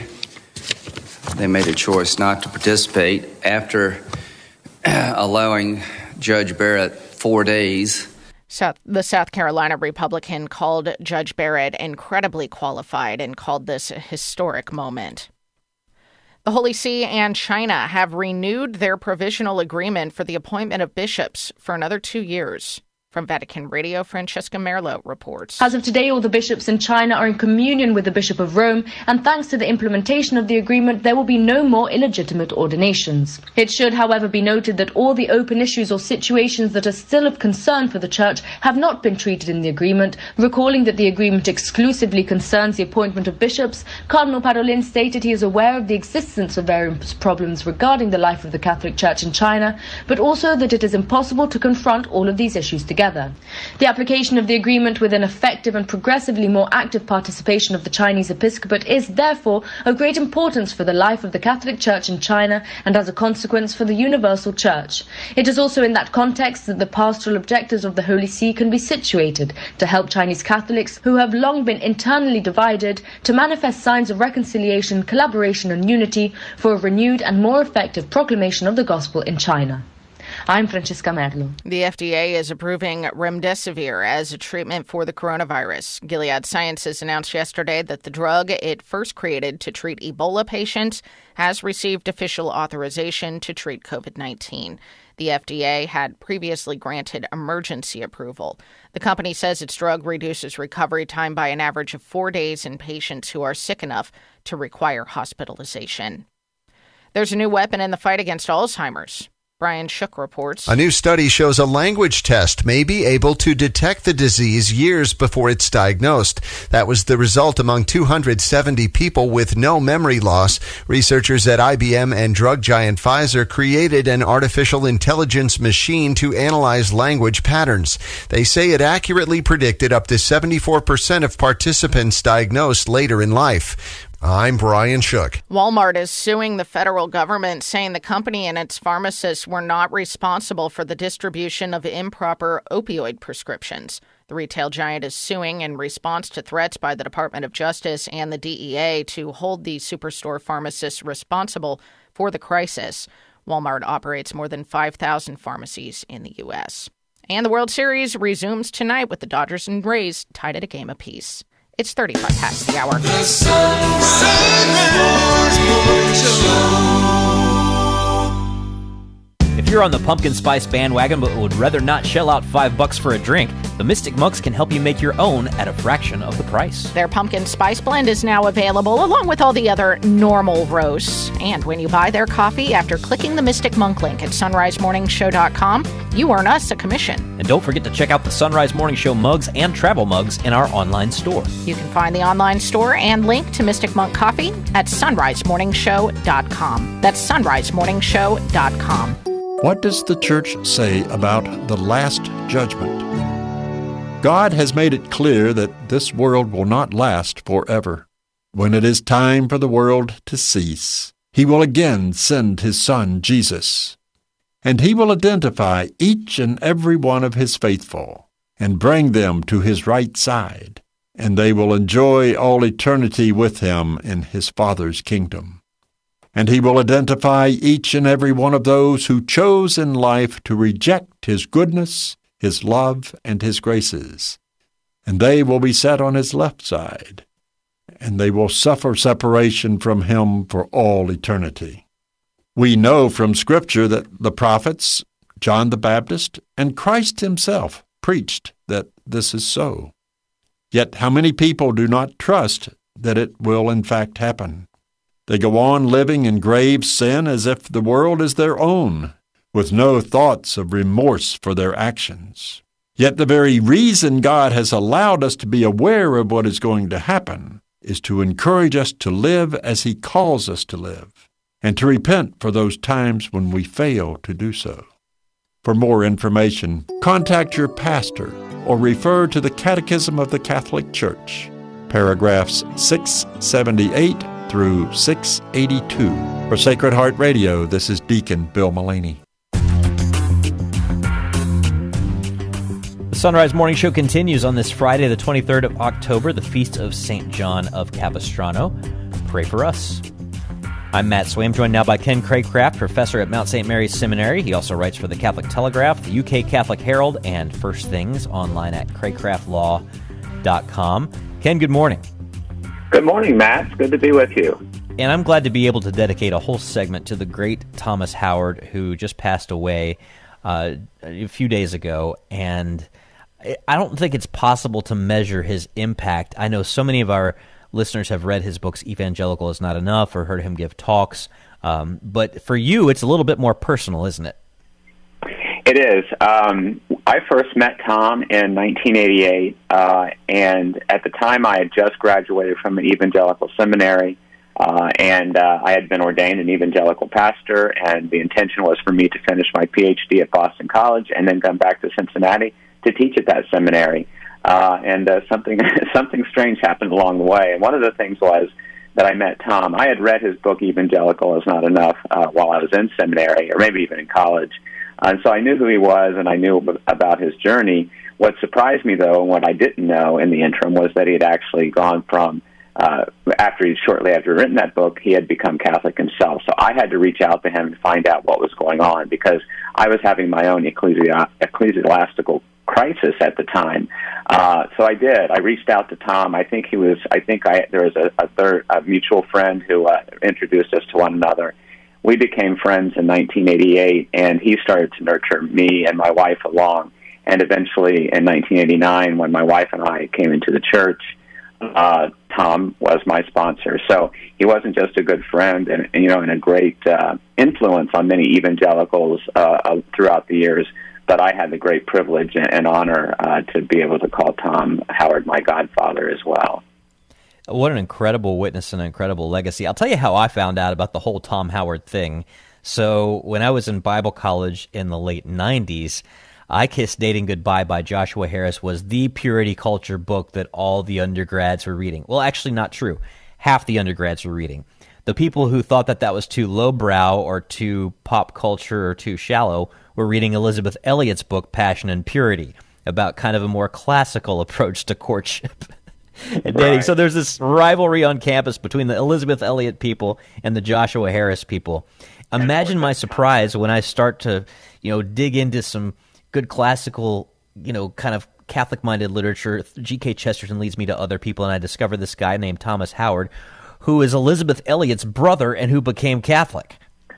They made a choice not to participate after allowing Judge Barrett four days. South, the South Carolina Republican called Judge Barrett incredibly qualified and called this a historic moment. The Holy See and China have renewed their provisional agreement for the appointment of bishops for another two years. From Vatican Radio, Francesca Merlo reports. As of today, all the bishops in China are in communion with the Bishop of Rome, and thanks to the implementation of the agreement, there will be no more illegitimate ordinations. It should, however, be noted that all the open issues or situations that are still of concern for the Church have not been treated in the agreement. Recalling that the agreement exclusively concerns the appointment of bishops, Cardinal Parolin stated he is aware of the existence of various problems regarding the life of the Catholic Church in China, but also that it is impossible to confront all of these issues together. The application of the agreement with an effective and progressively more active participation of the Chinese episcopate is therefore of great importance for the life of the Catholic Church in China and as a consequence for the universal Church. It is also in that context that the pastoral objectives of the Holy See can be situated to help Chinese Catholics who have long been internally divided to manifest signs of reconciliation, collaboration and unity for a renewed and more effective proclamation of the gospel in China. I'm Francesca Merlo. The F D A is approving remdesivir as a treatment for the coronavirus. Gilead Sciences announced yesterday that the drug it first created to treat Ebola patients has received official authorization to treat covid nineteen. The F D A had previously granted emergency approval. The company says its drug reduces recovery time by an average of four days in patients who are sick enough to require hospitalization. There's a new weapon in the fight against Alzheimer's. Brian Shook reports. A new study shows a language test may be able to detect the disease years before it's diagnosed. That was the result among two hundred seventy people with no memory loss. Researchers at I B M and drug giant Pfizer created an artificial intelligence machine to analyze language patterns. They say it accurately predicted up to seventy-four percent of participants diagnosed later in life. I'm Brian Shook. Walmart is suing the federal government, saying the company and its pharmacists were not responsible for the distribution of improper opioid prescriptions. The retail giant is suing in response to threats by the Department of Justice and the D E A to hold the superstore pharmacists responsible for the crisis. Walmart operates more than five thousand pharmacies in the U S. And the World Series resumes tonight with the Dodgers and Rays tied at a game apiece. It's thirty-five past the hour. The Sunrise Morning Show. If you're on the pumpkin spice bandwagon but would rather not shell out five bucks for a drink, the Mystic Monks can help you make your own at a fraction of the price. Their pumpkin spice blend is now available along with all the other normal roasts. And when you buy their coffee after clicking the Mystic Monk link at sunrise morning show dot com, you earn us a commission. And don't forget to check out the Sunrise Morning Show mugs and travel mugs in our online store. You can find the online store and link to Mystic Monk Coffee at sunrise morning show dot com. That's sunrise morning show dot com. What does the church say about the last judgment? God has made it clear that this world will not last forever. When it is time for the world to cease, He will again send His Son, Jesus, and He will identify each and every one of His faithful and bring them to His right side, and they will enjoy all eternity with Him in His Father's kingdom. And He will identify each and every one of those who chose in life to reject His goodness, His love, and His graces. And they will be set on His left side, and they will suffer separation from Him for all eternity. We know from Scripture that the prophets, John the Baptist, and Christ Himself preached that this is so. Yet how many people do not trust that it will in fact happen? They go on living in grave sin as if the world is their own, with no thoughts of remorse for their actions. Yet the very reason God has allowed us to be aware of what is going to happen is to encourage us to live as He calls us to live, and to repent for those times when we fail to do so. For more information, contact your pastor or refer to the Catechism of the Catholic Church, paragraphs six seventy-eight through six eighty-two. For Sacred Heart Radio, this is Deacon Bill Mullaney. The Sunrise Morning Show continues on this Friday, the twenty-third of October, the feast of Saint John of Capistrano. Pray for us. I'm Matt Swaim, joined now by Ken Craycraft, professor at Mount Saint Mary's Seminary. He also writes for the Catholic Telegraph, the U K Catholic Herald, and First Things online at craycraft law dot com. Ken, good morning. Good morning, Matt. It's good to be with you. And I'm glad to be able to dedicate a whole segment to the great Thomas Howard, who just passed away uh, a few days ago. And I don't think it's possible to measure his impact. I know so many of our listeners have read his books, Evangelical is Not Enough, or heard him give talks. Um, but for you, it's a little bit more personal, isn't it? It is. Um, I first met Tom in nineteen eighty-eight, uh, and at the time I had just graduated from an evangelical seminary, uh, and uh, I had been ordained an evangelical pastor, and the intention was for me to finish my P H D at Boston College and then come back to Cincinnati to teach at that seminary. Uh, and uh, something something strange happened along the way, and one of the things was that I met Tom. I had read his book, Evangelical is Not Enough, uh, while I was in seminary, or maybe even in college. And so I knew who he was, and I knew about his journey. What surprised me, though, and what I didn't know in the interim, was that he had actually gone from, uh, after he, shortly after written that book, he had become Catholic himself. So I had to reach out to him and find out what was going on, because I was having my own ecclesi- ecclesiastical crisis at the time. Uh, so I did. I reached out to Tom. I think he was, I think I, there was a, a third, a mutual friend who uh, introduced us to one another. We became friends in nineteen eighty-eight, and he started to nurture me and my wife along. And eventually, in nineteen eighty-nine, when my wife and I came into the church, uh, Tom was my sponsor. So he wasn't just a good friend and, and you know, and a great uh, influence on many evangelicals uh, throughout the years, but I had the great privilege and, and honor uh, to be able to call Tom Howard my godfather as well. What an incredible witness and an incredible legacy. I'll tell you how I found out about the whole Tom Howard thing. So when I was in Bible college in the late nineties, I Kissed Dating Goodbye by Joshua Harris was the purity culture book that all the undergrads were reading. Well, actually not true. half the undergrads were reading. The people who thought that that was too lowbrow or too pop culture or too shallow were reading Elizabeth Elliot's book, Passion and Purity, about kind of a more classical approach to courtship and dating. Right. So there's this rivalry on campus between the Elizabeth Elliot people and the Joshua Harris people. Imagine my surprise when I start to, you know, dig into some good classical, you know, kind of Catholic-minded literature. G K Chesterton leads me to other people, and I discover this guy named Thomas Howard, who is Elizabeth Elliot's brother and who became Catholic.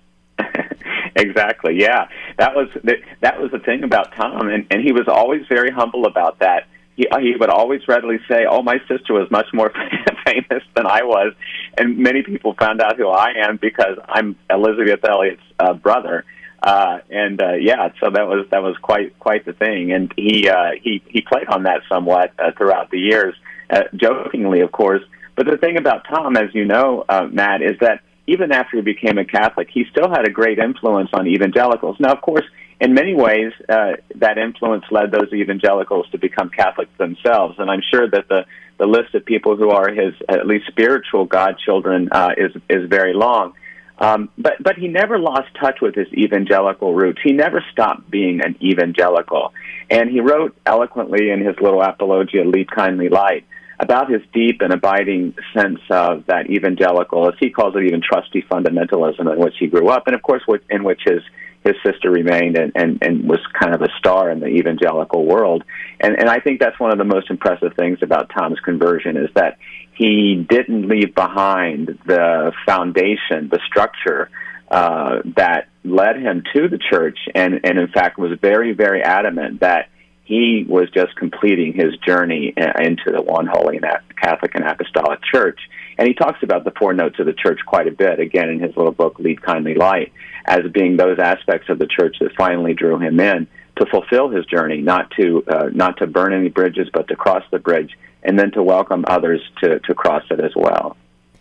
Exactly, yeah. That was the, that was the thing about Tom, and, and he was always very humble about that. He, he would always readily say, oh, my sister was much more famous than I was, and many people found out who I am because I'm Elizabeth Elliot's uh, brother. Uh, and uh, yeah, so that was that was quite quite the thing, and he uh, he he played on that somewhat uh, throughout the years, uh, jokingly, of course. But the thing about Tom, as you know, uh, Matt, is that even after he became a Catholic, he still had a great influence on evangelicals. Now, of course, in many ways, uh, that influence led those evangelicals to become Catholics themselves. And I'm sure that the, the list of people who are his, at least spiritual godchildren, uh, is is very long. Um, but but he never lost touch with his evangelical roots. He never stopped being an evangelical. And he wrote eloquently in his little apologia, Lead Kindly Light, about his deep and abiding sense of that evangelical, as he calls it, even trusty fundamentalism in which he grew up, and of course in which his his sister remained and, and, and was kind of a star in the evangelical world. And, and I think that's one of the most impressive things about Tom's conversion, is that he didn't leave behind the foundation, the structure uh, that led him to the church, and, and in fact was very, very adamant that he was just completing his journey into the one holy and Catholic and Apostolic Church. And he talks about the four notes of the church quite a bit, again, in his little book, Lead Kindly Light, as being those aspects of the church that finally drew him in to fulfill his journey, not to uh, not to burn any bridges, but to cross the bridge, and then to welcome others to, to cross it as well.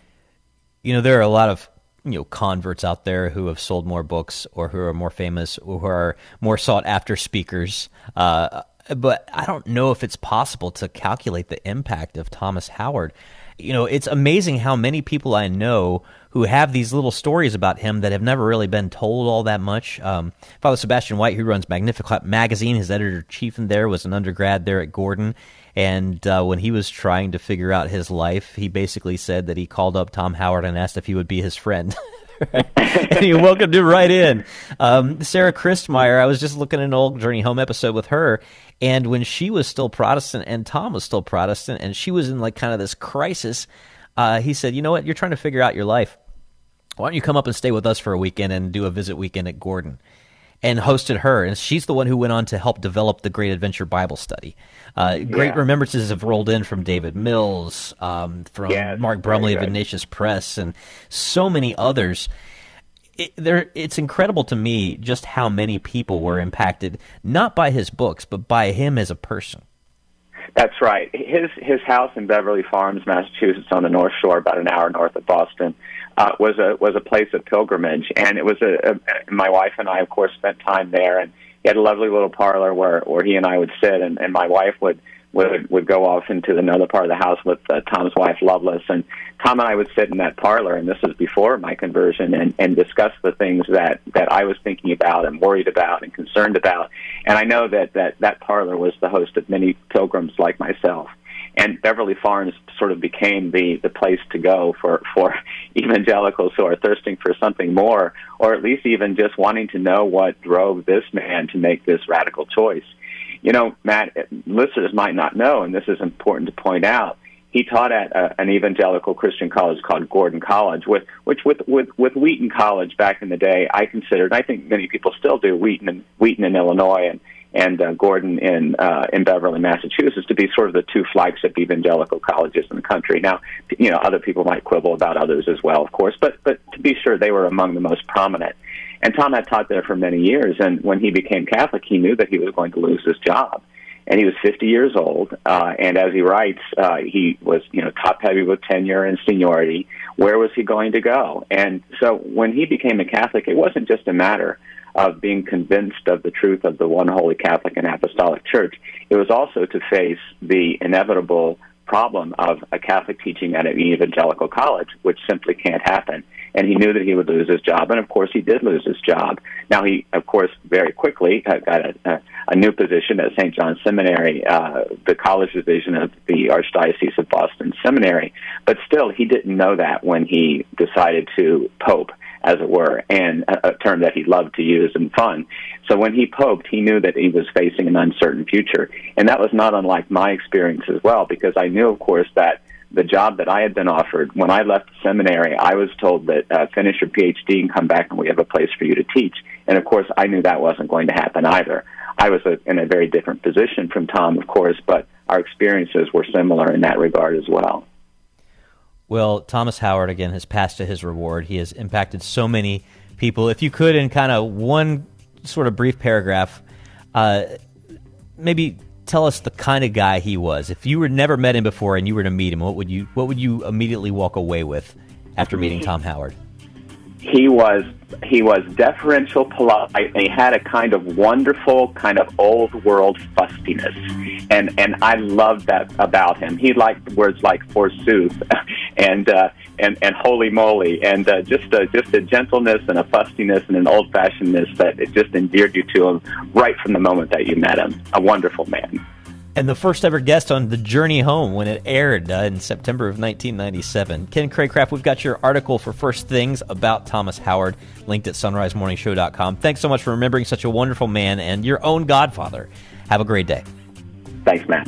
You know, there are a lot of you know converts out there who have sold more books, or who are more famous, or who are more sought-after speakers. Uh, but I don't know if it's possible to calculate the impact of Thomas Howard. You know, it's amazing how many people I know who have these little stories about him that have never really been told all that much. Um, Father Sebastian White, who runs Magnificat magazine, his editor-chief in there, was an undergrad there at Gordon. And uh, when he was trying to figure out his life, he basically said that he called up Tom Howard and asked if he would be his friend. And he welcomed him right in. Um, Sarah Christmeyer, I was just looking at an old Journey Home episode with her, and when she was still Protestant and Tom was still Protestant, and she was in like kind of this crisis, uh, he said, you know what, you're trying to figure out your life. Why don't you come up and stay with us for a weekend and do a visit weekend at Gordon? And hosted her, and she's the one who went on to help develop the Great Adventure Bible Study. Uh, yeah. Great remembrances have rolled in from David Mills, um, from yeah, Mark Brumley of Ignatius Press, and so many others. It, there, it's incredible to me just how many people were impacted, not by his books, but by him as a person. That's right. His his house in Beverly Farms, Massachusetts, on the North Shore, about an hour north of Boston, uh, was a was a place of pilgrimage, and it was a, a. My wife and I, of course, spent time there, and he had a lovely little parlor where, where he and I would sit, and, and my wife would, would would go off into another part of the house with uh, Tom's wife, Lovelace, and Tom and I would sit in that parlor, and this was before my conversion, and, and discuss the things that, that I was thinking about and worried about and concerned about. And I know that, that that parlor was the host of many pilgrims like myself. And Beverly Farms sort of became the, the place to go for, for evangelicals who are thirsting for something more, or at least even just wanting to know what drove this man to make this radical choice. You know, Matt, listeners might not know, and this is important to point out, he taught at a, an evangelical Christian college called Gordon College, with, which with, with, with Wheaton College back in the day, I considered, I think many people still do, Wheaton in, Wheaton in Illinois and, and uh, Gordon in uh, in Beverly, Massachusetts, to be sort of the two flagship evangelical colleges in the country. Now, you know, other people might quibble about others as well, of course, but but to be sure, they were among the most prominent. And Tom had taught there for many years, and when he became Catholic, he knew that he was going to lose his job. And he was fifty years old, uh, and as he writes, uh, he was, you know, top-heavy with tenure and seniority. Where was he going to go? And so when he became a Catholic, it wasn't just a matter of being convinced of the truth of the one holy Catholic and Apostolic Church. It was also to face the inevitable problem of a Catholic teaching at an evangelical college, which simply can't happen. And he knew that he would lose his job, and of course he did lose his job. Now he, of course, very quickly got a, a, a new position at Saint John's Seminary, uh, the college division of the Archdiocese of Boston Seminary. But still, he didn't know that when he decided to pope, as it were, and a, a term that he loved to use and fun. So when he poped, he knew that he was facing an uncertain future. And that was not unlike my experience as well, because I knew, of course, that the job that I had been offered, when I left the seminary, I was told that uh, finish your P H D and come back and we have a place for you to teach. And, of course, I knew that wasn't going to happen either. I was a, in a very different position from Tom, of course, but our experiences were similar in that regard as well. Well, Thomas Howard, again, has passed to his reward. He has impacted so many people. If you could, in kind of one sort of brief paragraph, uh, maybe tell us the kind of guy he was. If you were never met him before and you were to meet him, what would you what would you immediately walk away with after meeting Tom Howard? He was he was deferential, polite, and he had a kind of wonderful, kind of old world fustiness, and and I loved that about him. He liked words like forsooth, and uh, and and holy moly, and uh, just a, just a gentleness and a fustiness and an old fashionedness that it just endeared you to him right from the moment that you met him. A wonderful man. And the first ever guest on The Journey Home when it aired uh, in September of nineteen ninety-seven. Ken Craycraft, we've got your article for First Things about Thomas Howard linked at sunrise morning show dot com. Thanks so much for remembering such a wonderful man and your own godfather. Have a great day. Thanks, Matt.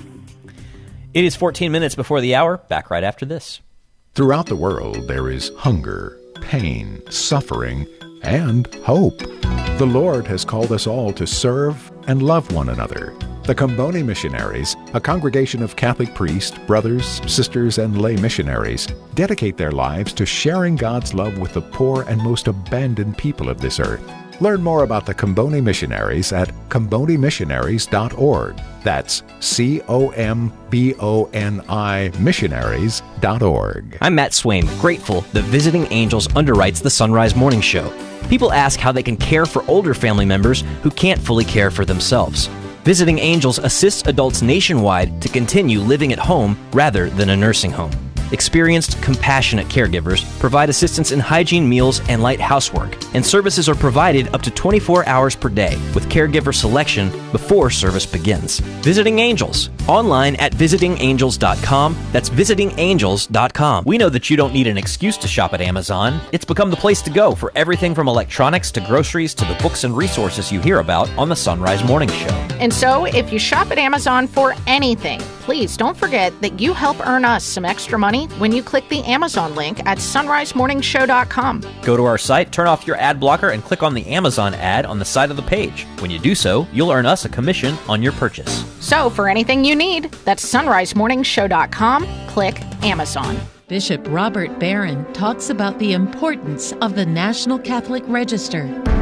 It is fourteen minutes before the hour. Back right after this. Throughout the world, there is hunger, pain, suffering, and hope. The Lord has called us all to serve and love one another. The Comboni Missionaries, a congregation of Catholic priests, brothers, sisters, and lay missionaries, dedicate their lives to sharing God's love with the poor and most abandoned people of this earth. Learn more about the Comboni Missionaries at comboni missionaries dot org. That's C O M B O N I missionaries dot org. I'm Matt Swain, grateful that Visiting Angels underwrites the Sunrise Morning Show. People ask how they can care for older family members who can't fully care for themselves. Visiting Angels assists adults nationwide to continue living at home rather than a nursing home. Experienced, compassionate caregivers provide assistance in hygiene, meals, and light housework, and services are provided up to twenty-four hours per day with caregiver selection before service begins. Visiting Angels, online at visiting angels dot com. That's visiting angels dot com. We know that you don't need an excuse to shop at Amazon. It's become the place to go for everything from electronics to groceries to the books and resources you hear about on the Sunrise Morning Show. And so, if you shop at Amazon for anything, please don't forget that you help earn us some extra money when you click the Amazon link at sunrise morning show dot com. Go to our site, turn off your ad blocker, and click on the Amazon ad on the side of the page. When you do so, you'll earn us a commission on your purchase. So, for anything you need, that's sunrise morning show dot com. Click Amazon. Bishop Robert Barron talks about the importance of the National Catholic Register.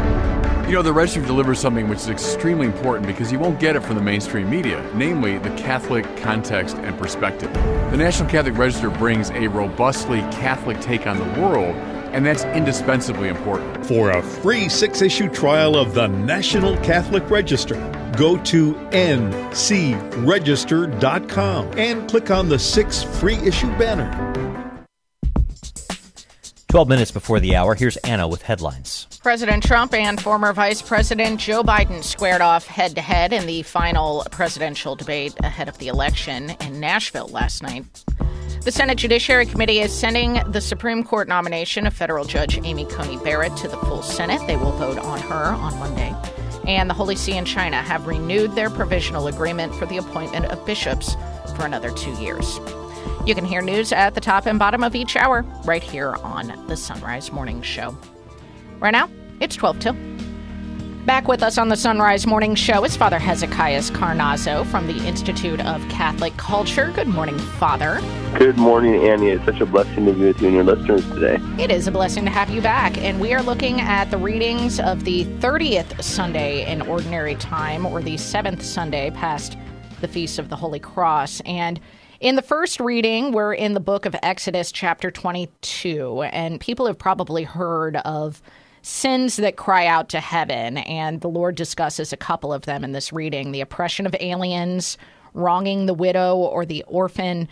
You know, the Register delivers something which is extremely important because you won't get it from the mainstream media, namely the Catholic context and perspective. The National Catholic Register brings a robustly Catholic take on the world, and that's indispensably important. For a free six-issue trial of the National Catholic Register, go to N C register dot com and click on the six free issue banner. twelve minutes before the hour, here's Anna with headlines. President Trump and former Vice President Joe Biden squared off head-to-head in the final presidential debate ahead of the election in Nashville last night. The Senate Judiciary Committee is sending the Supreme Court nomination of federal Judge Amy Coney Barrett to the full Senate. They will vote on her on Monday. And the Holy See and China have renewed their provisional agreement for the appointment of bishops for another two years. You can hear news at the top and bottom of each hour right here on the Sunrise Morning Show. Right now, it's twelve till. Back with us on the Sunrise Morning Show is Father Hezekias Carnazzo from the Institute of Catholic Culture. Good morning, Father. Good morning, Annie. It's such a blessing to be with you and your listeners today. It is a blessing to have you back. And we are looking at the readings of the thirtieth Sunday in Ordinary Time, or the seventh Sunday past the Feast of the Holy Cross. And in the first reading, we're in the book of Exodus, chapter twenty-two, and people have probably heard of sins that cry out to heaven, and the Lord discusses a couple of them in this reading: the oppression of aliens, wronging the widow or the orphan,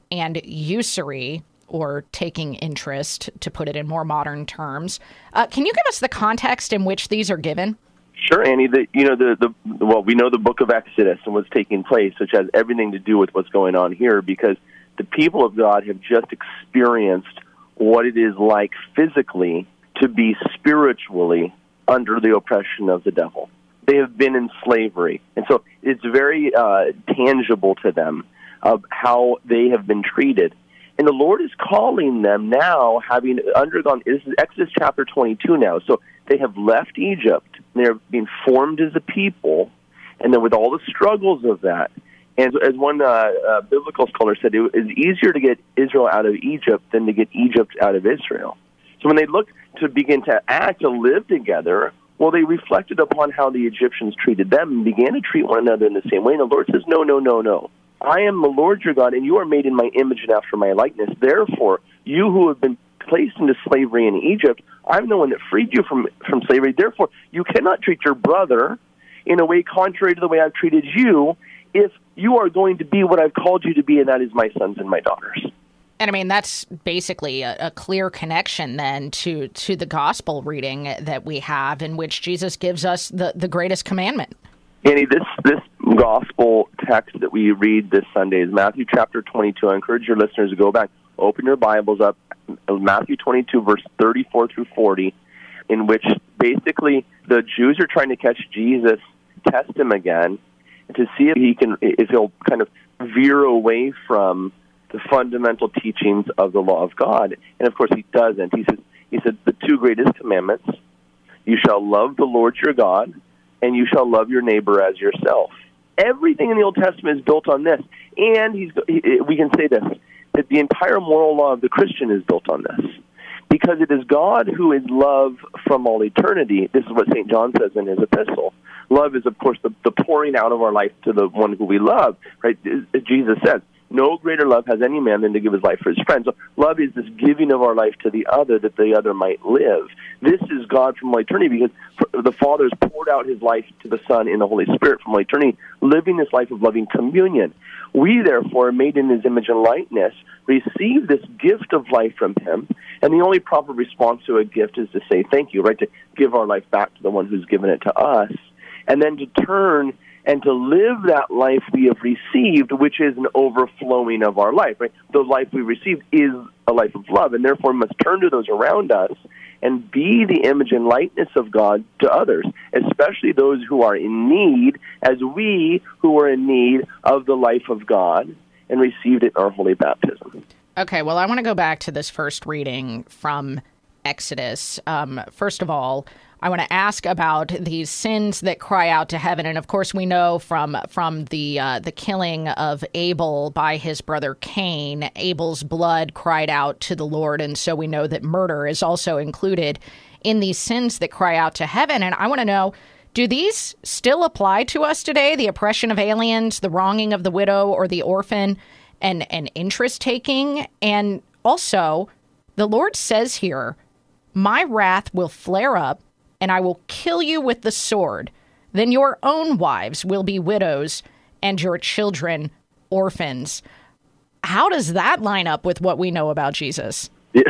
and usury, or taking interest, to put it in more modern terms. Uh, can you give us the context in which these are given? Sure, Annie. The, you know, the, the well, we know the book of Exodus and what's taking place, which has everything to do with what's going on here, because the people of God have just experienced what it is like physically to be spiritually under the oppression of the devil. They have been in slavery, and so it's very uh, tangible to them of how they have been treated. And the Lord is calling them now, having undergone, this is Exodus chapter twenty-two now, so they have left Egypt, and they're being formed as a people, and then with all the struggles of that, and as one uh, uh, biblical scholar said, it is easier to get Israel out of Egypt than to get Egypt out of Israel. So when they looked to begin to act, to live together, well, they reflected upon how the Egyptians treated them and began to treat one another in the same way. And the Lord says, no, no, no, no. I am the Lord your God, and you are made in my image and after my likeness. Therefore, you who have been placed into slavery in Egypt, I'm the one that freed you from, from slavery. Therefore, you cannot treat your brother in a way contrary to the way I've treated you if you are going to be what I've called you to be, and that is my sons and my daughters. And I mean, that's basically a, a clear connection then to, to the gospel reading that we have, in which Jesus gives us the, the greatest commandment. Annie, this, this gospel text that we read this Sunday is Matthew chapter twenty-two. I encourage your listeners to go back, open your Bibles up, Matthew twenty-two, verse thirty-four through forty, in which basically the Jews are trying to catch Jesus, test him again, to see if he can, if he'll kind of veer away from the fundamental teachings of the law of God. And of course he doesn't. He says, he said, the two greatest commandments, you shall love the Lord your God, and you shall love your neighbor as yourself. Everything in the Old Testament is built on this. And he's, he, we can say this, that the entire moral law of the Christian is built on this. Because it is God who is love from all eternity. This is what Saint John says in his epistle. Love is, of course, the, the pouring out of our life to the one who we love. Right? Jesus says, no greater love has any man than to give his life for his friends. So love is this giving of our life to the other that the other might live. This is God from all eternity, because the Father has poured out his life to the Son in the Holy Spirit from all eternity, living this life of loving communion. We, therefore, made in his image and likeness, receive this gift of life from him, and the only proper response to a gift is to say thank you, right, to give our life back to the one who's given it to us, and then to turn and to live that life we have received, which is an overflowing of our life, right? The life we received is a life of love, and therefore must turn to those around us and be the image and likeness of God to others, especially those who are in need, as we who are in need of the life of God and received it in our holy baptism. Okay, well, I want to go back to this first reading from Exodus. Um, first of all, I want to ask about these sins that cry out to heaven, and of course, we know from from the uh, the killing of Abel by his brother Cain, Abel's blood cried out to the Lord, and so we know that murder is also included in these sins that cry out to heaven. And I want to know, do these still apply to us today? The oppression of aliens, the wronging of the widow or the orphan, and and interest taking, and also the Lord says here, "My wrath will flare up, and I will kill you with the sword. Then your own wives will be widows, and your children orphans." How does that line up with what we know about Jesus? Yeah,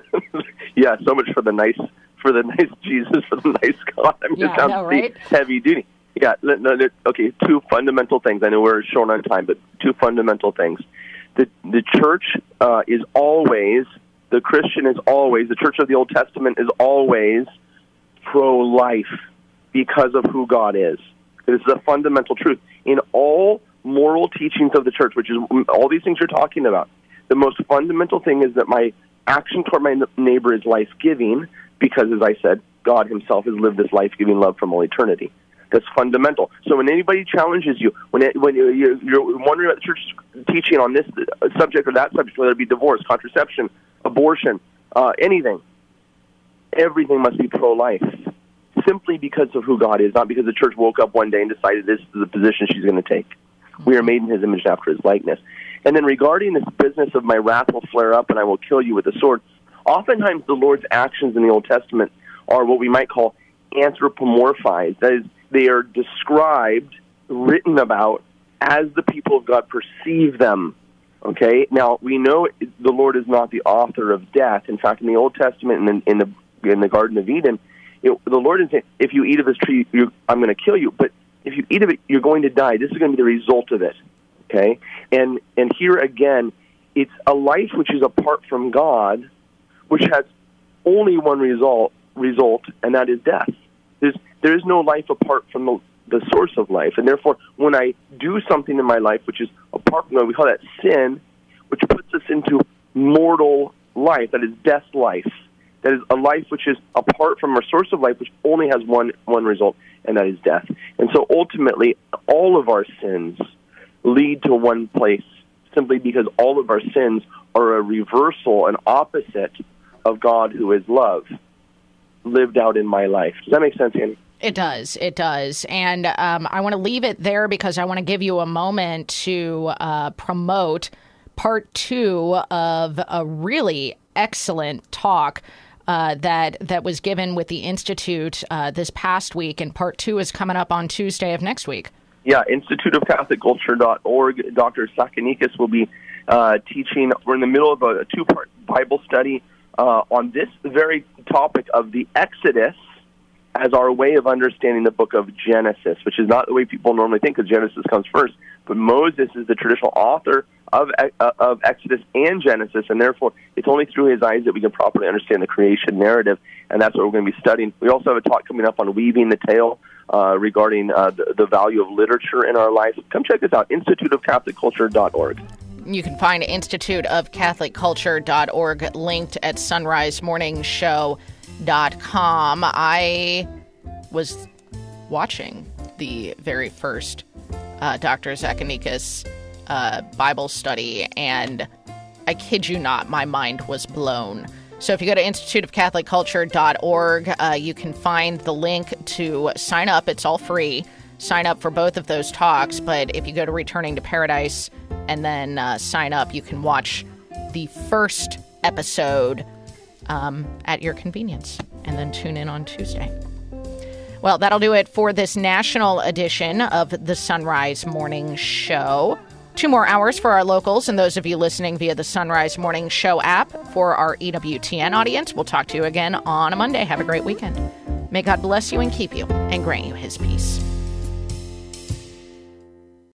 yeah, so much for the nice, for the nice Jesus, for the nice God. I mean, Yeah, it sounds I know, pretty right? heavy duty. Yeah, no, no, no, okay, two fundamental things. I know we're short on time, but two fundamental things. The, the church uh, is always, the Christian is always, the church of the Old Testament is always pro-life because of who God is. This is a fundamental truth. In all moral teachings of the church, which is all these things you're talking about, the most fundamental thing is that my action toward my neighbor is life-giving because, as I said, God himself has lived this life-giving love from all eternity. That's fundamental. So when anybody challenges you, when it, when you're, you're wondering about the church's teaching on this subject or that subject, whether it be divorce, contraception, abortion, uh, anything, everything must be pro-life, simply because of who God is, not because the church woke up one day and decided this is the position she's going to take. We are made in his image after his likeness. And then regarding this business of my wrath will flare up and I will kill you with a sword, oftentimes the Lord's actions in the Old Testament are what we might call anthropomorphized. That is, they are described, written about, as the people of God perceive them. Okay? Now, we know the Lord is not the author of death. In fact, in the Old Testament and in, in the in the Garden of Eden, it, the Lord is saying, if you eat of this tree, you, I'm going to kill you. But if you eat of it, you're going to die. This is going to be the result of it. Okay? And and here again, it's a life which is apart from God, which has only one result, result, and that is death. There's, there is no life apart from the, the source of life. And therefore, when I do something in my life which is apart from God, we call that sin, which puts us into mortal life, that is death life. That is a life which is apart from our source of life, which only has one, one result, and that is death. And so ultimately, all of our sins lead to one place, simply because all of our sins are a reversal, an opposite of God, who is love, lived out in my life. Does that make sense, Annie? It does. It does. And um, I want to leave it there because I want to give you a moment to uh, promote part two of a really excellent talk uh, that that was given with the Institute uh, this past week. And part two is coming up on Tuesday of next week. Yeah, Institute of Catholic Culture dot org. Doctor Sakanikas will be uh, teaching. We're in the middle of a two-part Bible study uh, on this very topic of the Exodus as our way of understanding the book of Genesis, which is not the way people normally think, because Genesis comes first. But Moses is the traditional author of uh, of Exodus and Genesis, and therefore it's only through his eyes that we can properly understand the creation narrative, and that's what we're going to be studying. We also have a talk coming up on weaving the tale, Uh, regarding uh, the, the value of literature in our life. Come check this out, Institute of Catholic Culture dot org. You can find Institute of Catholic Culture dot org linked at sunrise morning show dot com. I was watching the very first uh, Doctor Zakanikas uh, Bible study, and I kid you not, my mind was blown. So if you go to Institute of Catholic Culture dot org, uh, you can find the link to sign up. It's all free. Sign up for both of those talks. But if you go to Returning to Paradise and then uh, sign up, you can watch the first episode um, at your convenience and then tune in on Tuesday. Well, that'll do it for this national edition of the Sunrise Morning Show. Two more hours for our locals and those of you listening via the Sunrise Morning Show app. For our E W T N audience, we'll talk to you again on a Monday. Have a great weekend. May God bless you and keep you and grant you his peace.